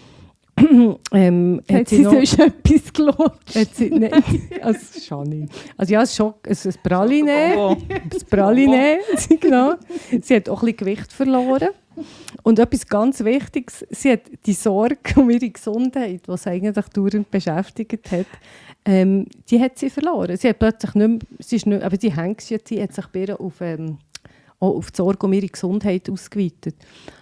ähm, Hat, hat sie sie noch, sonst etwas gelutscht? hat sie, ne, also schon nicht. Also ja, ein Schock, ein, ein Praline, Bonbon. ein Praline, genau. Sie hat auch ein bisschen Gewicht verloren. Und etwas ganz Wichtiges, sie hat die Sorge um ihre Gesundheit, die sie eigentlich dauernd beschäftigt hat, ähm, die hat sie verloren. Sie hat plötzlich nicht mehr, sie ist nicht, aber die Hängschheit, sie hat sich bei ihr auf, ähm, auch auf die Sorge um ihre Gesundheit ausgeweitet.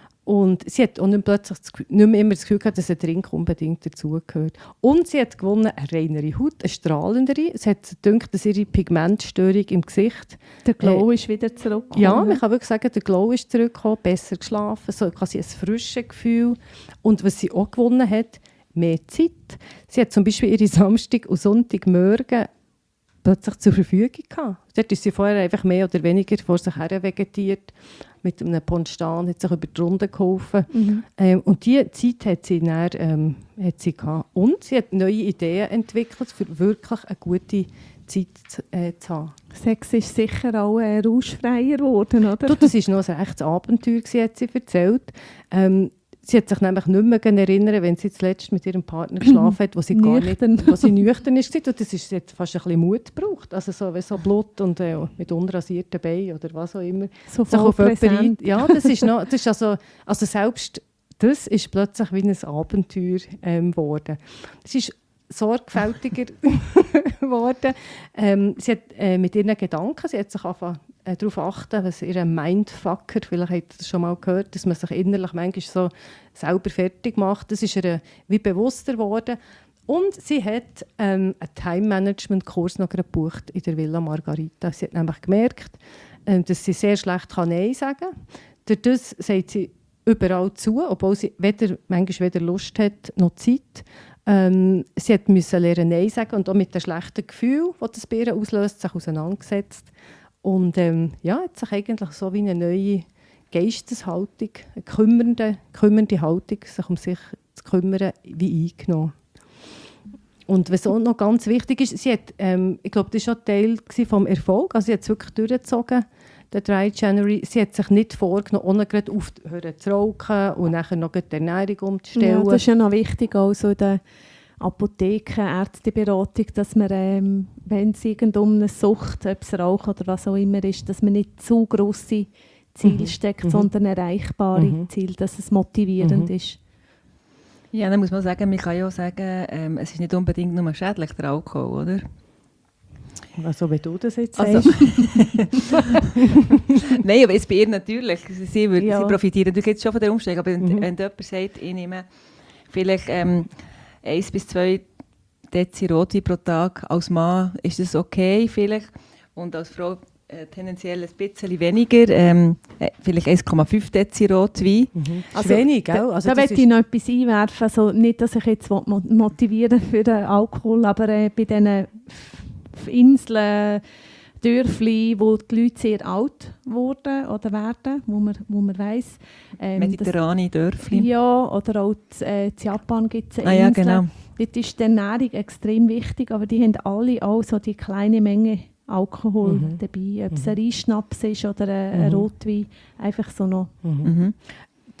Und sie hat auch nicht, plötzlich das, Gefühl- nicht mehr immer das Gefühl gehabt, dass ein Trink unbedingt dazugehört. Und sie hat gewonnen eine reinere Haut, eine strahlendere. Es hat gedacht, dass ihre Pigmentstörung im Gesicht... Der Glow ist wieder zurückgekommen. Ja, man kann wirklich sagen, der Glow ist zurückgekommen, besser geschlafen, so quasi ein frisches Gefühl. Und was sie auch gewonnen hat, mehr Zeit. Sie hat zum Beispiel ihre Samstag- und Sonntagmorgen plötzlich zur Verfügung gehabt. Dort ist sie vorher einfach mehr oder weniger vor sich her vegetiert, mit einem Ponstan, hat sich über die Runde geholfen. Mhm. Ähm, und diese Zeit hat sie, dann, ähm, hat sie gehabt. Und sie hat neue Ideen entwickelt, für wirklich eine gute Zeit zu, äh, zu haben. Sex ist sicher auch äh, rauschfreier geworden, oder? Du, das war noch ein echtes Abenteuer, gewesen, hat sie erzählt. Ähm, sie hat sich nämlich nicht mehr erinnern, wenn sie zuletzt mit ihrem Partner geschlafen hat, wo sie gar nicht, Nüchtern. wo sie nüchtern ist. Und das ist, sie hat fast ein bisschen Mut gebraucht. Also so, wie so Blut und äh, mit unrasierten Beinen oder was auch immer. So Sich auf voll jemanden ein- präsent. Ja, das ist noch, das ist also, also selbst das ist plötzlich wie ein Abenteuer ähm, geworden. Es ist sorgfältiger geworden. Ähm, sie hat äh, mit ihren Gedanken, sie hat sich angefangen, äh, darauf achten, was ihr Mindfucker, vielleicht habt ihr das schon mal gehört, dass man sich innerlich manchmal so selber fertig macht. Das ist ihr wie bewusster geworden. Und sie hat ähm, einen Time-Management-Kurs noch gebucht in der Villa Margarita. Sie hat nämlich gemerkt, äh, dass sie sehr schlecht kann Nein sagen kann. Durch das sagt sie überall zu, obwohl sie weder, manchmal weder Lust hat noch Zeit. Ähm, sie hat müssen lernen Nein sagen und auch mit dem schlechten Gefühl, das das bei ihr auslöst, sich auseinandergesetzt. Und ähm, ja, hat sich eigentlich so wie eine neue Geisteshaltung, eine kümmernde, kümmernde Haltung, sich um sich zu kümmern, wie eingenommen. Und was auch noch ganz wichtig ist, sie hat, ähm, ich glaube, das war schon Teil vom Erfolg, also sie hat es wirklich durchgezogen, der Dry January. Sie hat sich nicht vorgenommen, ohne gerade aufzuhören zu rauchen und nachher noch die Ernährung umzustellen. Ja, das ist ja noch wichtig, auch so in der Apotheke, Ärzteberatung, dass man, ähm, wenn es irgendeine eine Sucht, ob es Rauch oder was auch immer ist, dass man nicht zu grosse Ziele Mhm. steckt, Mhm. sondern erreichbare Mhm. Ziele, dass es motivierend Mhm. ist. Ja, dann muss man sagen, man kann ja auch sagen, ähm, es ist nicht unbedingt nur schädlich, der Alkohol, oder? Also, wenn du das jetzt Also- sagst. Nein, aber jetzt bei ihr natürlich. Sie, sie, würde, Ja. sie profitieren natürlich jetzt schon von der Umstellung. Aber wenn, Mhm. wenn jemand sagt, ich nehme vielleicht ähm, eins bis zwei Dezi Rotwein pro Tag, als Mann ist das okay vielleicht. Und als Frau äh, tendenziell ein bisschen weniger, ähm, äh, vielleicht eins Komma fünf Dezi Rotwein. Mhm. Also, ist wenig, Da, gell? Also, da das möchte ist- ich noch etwas einwerfen. Also nicht, dass ich jetzt mo- motivieren für den Alkohol, aber äh, bei diesen F- Inseln, Dörfli, wo die Leute sehr alt wurden oder werden, wo man, wo man weiss. Ähm, Mediterrane Dörfli. Ja, oder auch in äh, in Japan gibt es Ah ja, Inseln. genau. Dort ist die Ernährung extrem wichtig, aber die haben alle auch so die kleine Menge Alkohol Mhm. dabei. Ob es Mhm. ein Reisschnaps ist oder ein, ein Mhm. Rotwein, einfach so noch. Mhm. Mhm.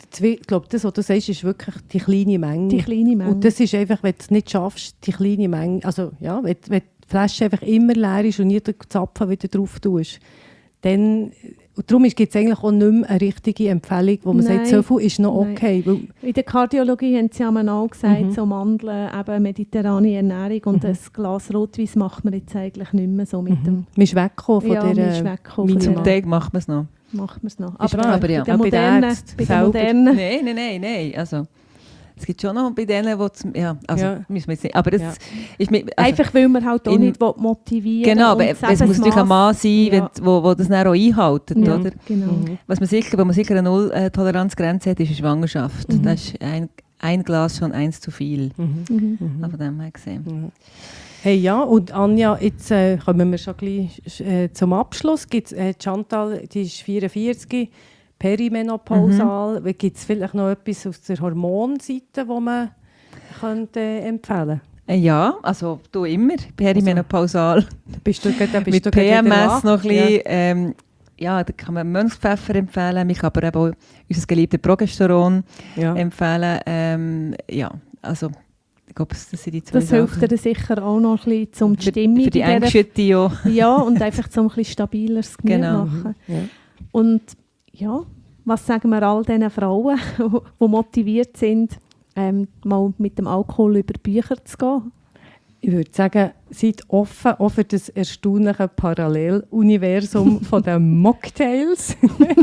ich glaube, das, was du sagst, ist wirklich die kleine Menge. Die kleine Menge. Und das ist einfach, wenn du es nicht schaffst, die kleine Menge, also ja, wenn, wenn die Flasche einfach immer leer ist und nie den Zapfen wieder drauf tust, dann, und darum gibt es eigentlich auch nicht mehr eine richtige Empfehlung, wo man Nein. sagt, so viel ist noch okay. Weil, in der Kardiologie haben sie ja auch gesagt, Mhm. so Mandeln, eben mediterrane Ernährung und Mhm. ein Glas Rotwein macht man jetzt eigentlich nicht mehr so mit dem... mhm. Man ist weggekommen von Ja, man der ist weggekommen von Minimal- Zum der- Teil macht man es noch. macht man es noch. Ist Aber, wahr, aber ja. bei den Auch bei den modernen... Ärzten Bei den selber. modernen Nein, nein, nein, nein. Also, es gibt schon noch bei denen, die... zum- Ja, also Ja. müssen wir jetzt nicht... Aber das Ja. ist... Mit, also, einfach weil man halt auch in- nicht motivieren genau, will. aber und es muss natürlich ein Mann sein, Ja. wenn, wo, wo das dann auch einhält, Ja, oder? genau. Mhm. Was man sicher, wo man sicher eine Null-Toleranzgrenze hat, ist eine Schwangerschaft. Mhm. Da ist ein, ein Glas schon eins zu viel. Mhm. Mhm. Mhm. Aber dem her gesehen. Mhm. Hey, ja, und Anja, jetzt äh, kommen wir schon gleich äh, zum Abschluss. Gibt's, äh, Chantal, die ist vierundvierzig, perimenopausal. Mhm. Gibt es vielleicht noch etwas aus der Hormonseite, das man könnte, äh, empfehlen Äh, ja, also du immer, perimenopausal. Bist du, gerade- bist Mit du gerade P M wieder S wach? noch ein bisschen, ähm, ja, da kann man Mönchspfeffer empfehlen, mich aber eben auch unser geliebtes Progesteron Ja. Ja. empfehlen. Ähm, ja, also ich glaube, das sind die zwei Das hilft Sachen. dir sicher auch noch ein bisschen, um die Für, Stimmung für die in dieser- Engschütte, ja. Ja, und einfach so ein bisschen stabileres Gemüt Genau. machen. Ja. Und ja, was sagen wir all diesen Frauen, die motiviert sind, ähm, mal mit dem Alkohol über Bücher zu gehen? Ich würde sagen, seid offen auch für das erstaunliche Paralleluniversum von den Mocktails.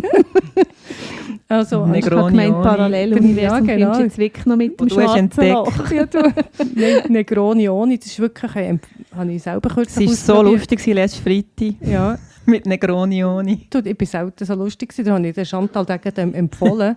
also, Negroni. Ich habe gemeint, Negroni. Paralleluniversum Ja, genau. kommst du jetzt wirklich noch mit Wo dem du hast schwarzen entdeckt. Loch. ja, du, ne, Negroni ohne, das ist wirklich, ein, habe ich selber Es kürzlich war so ausprobiert. lustig gewesen, letzten Freitag Ja, mit Negroni ohne. du, ich bin selten so lustig gewesen, da habe ich den Chantal dem empfohlen.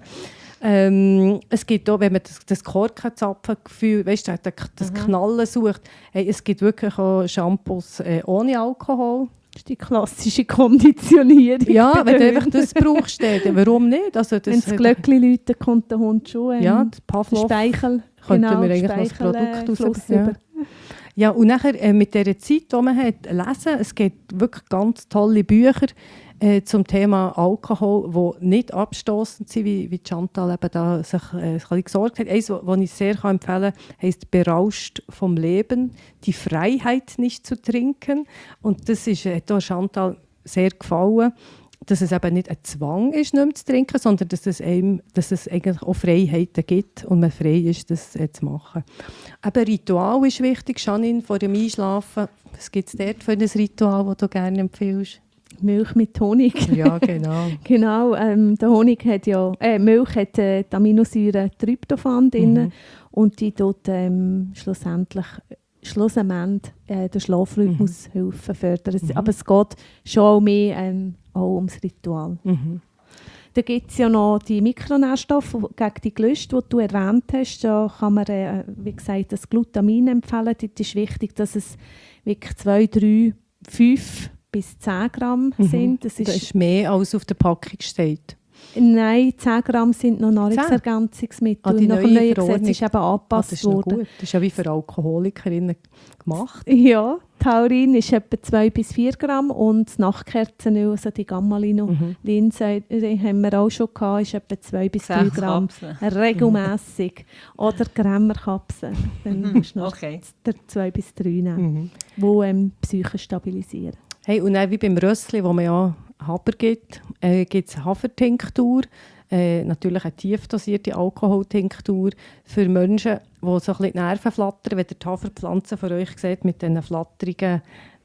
ähm, es gibt auch, wenn man das, das Korkenzapfengefühl, weißt du, das, das Mhm. Knallen sucht, hey, es gibt wirklich auch Shampoos äh, ohne Alkohol. Das ist die klassische Konditionierung. Ja, bei wenn du den einfach das brauchst, dann, warum nicht? Also das, Wenn das Glöckchen läutet, kommt der Hund schon. Ähm, ja, der der Pavlov Speichel. könnten genau, wir eigentlich noch das Speichel, Produkt äh, aus- Fluss ja. über. Ja, und nachher äh, mit dieser Zeit, die man hat, lesen, es gibt wirklich ganz tolle Bücher äh, zum Thema Alkohol, die nicht abstoßend sind, wie, wie Chantal eben da sich äh, ein bisschen gesorgt hat. Eines, das ich sehr kann empfehlen kann, heisst «Berauscht vom Leben, die Freiheit nicht zu trinken». Und das ist äh, da Chantal sehr gefallen, dass es eben nicht ein Zwang ist, nicht mehr zu trinken, sondern dass es, einem, dass es eigentlich auch Freiheiten gibt und man frei ist, das äh, zu machen. Eben Ritual ist wichtig. Janine, vor dem Einschlafen, was gibt es dort für ein Ritual, das du gerne empfiehlst? Milch mit Honig. Ja, genau. Genau, ähm, der Honig hat ja, äh, Milch hat äh, die Aminosäure Tryptophan drin Mhm. und die tut ähm, schlussendlich schlussendlich äh, den Schlafrhythmus Mhm. helfen, fördern. Es- Mhm. Aber es geht schon auch mehr ähm, auch ums Ritual. Mhm. Da gibt es ja noch die Mikronährstoffe gegen die Gelüste, die du erwähnt hast. Da kann man, äh, wie gesagt, das Glutamin empfehlen. Dort ist wichtig, dass es wirklich zwei, drei, fünf bis zehn Gramm Mhm. sind. Das Das ist, ist mehr, als auf der Packung steht. nein, zehn Gramm sind noch Nahrungsergänzungsmittel. Ah, die Nach dem neue neuen Verordnung. Gesetz ist eben Ah, angepasst das ist noch worden. gut. Das ist ja wie für Alkoholikerinnen gemacht. Ja, Taurin ist etwa zwei bis vier Gramm und das Nachtkerzenöl, also die Gammalino-Linse, Mhm. die haben wir auch schon gehabt, ist etwa zwei bis drei Sechs Gramm. Kapseln. Regelmässig. Oder Grämerkapseln. Dann musst du noch Okay. der zwei bis drei nehmen, Mhm. die ähm, die Psyche stabilisieren. Hey, und dann wie beim Rössli, wo man ja Haber gibt, äh, gibt es Hafertinktur. Äh, natürlich eine tiefdosierte Alkoholtinktur für Menschen, die so ein bisschen die Nerven flattern. Wenn ihr die Haferpflanze vor euch seht, mit diesen flatterigen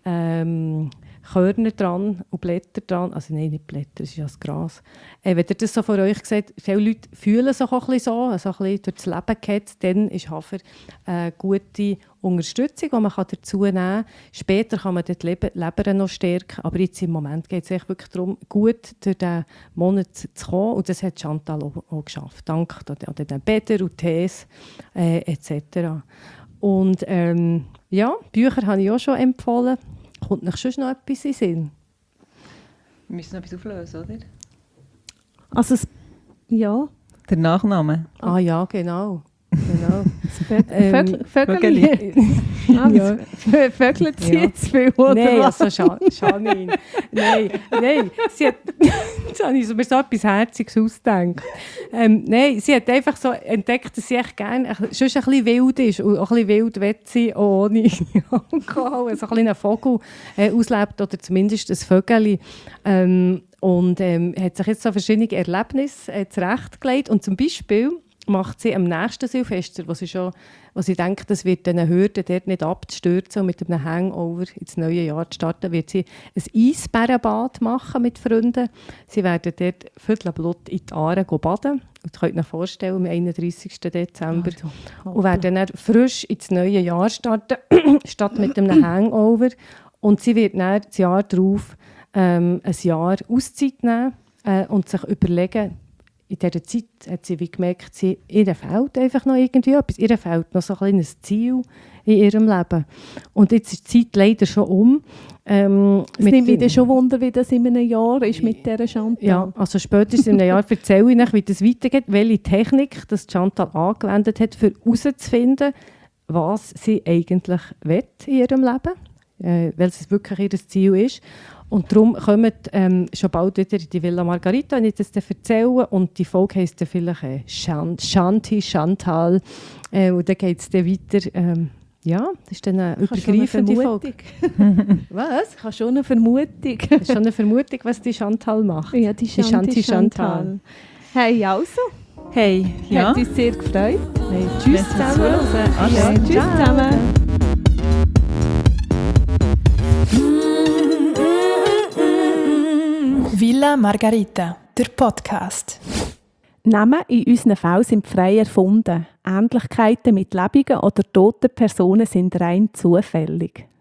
ähm, Körner dran und Blätter dran. Also nein, nicht Blätter, das ist ja das Gras. Äh, wenn ihr das so vor euch seht, viele Leute fühlen sich auch ein bisschen so, also ein bisschen durchs Leben geht, dann ist Hafer eine gute Unterstützung, die man dazu nehmen kann. Später kann man die Leber, Leber noch stärken, aber jetzt im Moment geht es echt wirklich darum, gut durch diesen Monat zu kommen. Und das hat Chantal auch, auch geschafft, dank an den Bädern und Tees äh, et cetera. Und ähm, ja, Bücher habe ich auch schon empfohlen. Kommt noch sonst noch etwas in den Sinn? Wir müssen noch etwas auflösen, oder? Also, es, ja, Der Nachname. Ah ja, genau. genau. genau. Vögel, Vögel. Ja. Vögel ziehen Ja. zu viel, oder Nein, was? also Scha- Janine. Nein, nein. Sie hat, jetzt habe ich mir so etwas Herziges ausgedacht. Ähm, nein, sie hat einfach so entdeckt, dass sie echt gerne ein, schon ein bisschen wild ist und auch ein bisschen wild will sie, auch ohne Alkohol. Also ein kleiner Vogel äh, auslebt oder zumindest ein Vögel. Ähm, und ähm, hat sich jetzt so verschiedene Erlebnisse äh, zurechtgelegt. Und zum Beispiel macht sie am nächsten Silvester, wo sie schon, wo sie denkt, das wird eine Hürde, dort nicht abzustürzen und mit einem Hangover ins neue Jahr zu starten, wird sie ein Eisbärenbad machen mit Freunden. Sie werden dort Viertelblut in die Aare baden. Und ihr könnt euch vorstellen, am einunddreißigsten Dezember. Oh, Und werden dann frisch ins neue Jahr starten, statt mit einem Hangover. Und sie wird dann das Jahr darauf ähm, ein Jahr Auszeit nehmen äh, und sich überlegen, in dieser Zeit hat sie wie gemerkt, sie, ihr fehlt einfach noch irgendwie etwas. Ihr fehlt noch so ein kleines Ziel in ihrem Leben. Und jetzt ist die Zeit leider schon um. Ähm, Es nimmt mich dann schon Wunder, wie das in einem Jahr ist mit dieser Chantal. Ja, also spätestens in einem Jahr erzähle ich euch, wie das weitergeht, welche Technik das Chantal angewendet hat, um herauszufinden, was sie eigentlich will in ihrem Leben, äh, weil es wirklich ihr Ziel ist. Und darum kommen ähm, schon bald wieder in die Villa Margarita, wenn ich das dann erzähle. Und die Folge heisst dann vielleicht äh, Shan- Shanti, Chantal. Äh, und dann geht es dann weiter. Ähm, ja, das ist dann eine Ich habe schon eine übergreifende Folge. Vermutung. Was? Ich habe schon eine Vermutung. Das ist schon eine Vermutung, was die Chantal macht. Ja, die Die Shanti Shanti Chantal. Chantal. Hey, also, Hey, ja. hat uns sehr gefreut. Hey, tschüss Merci fürs zusammen. Zuhören. Ade. Ja, tschüss Ciao. zusammen. Villa Margarita, der Podcast. Namen in unseren Fällen sind frei erfunden. Ähnlichkeiten mit lebenden oder toten Personen sind rein zufällig.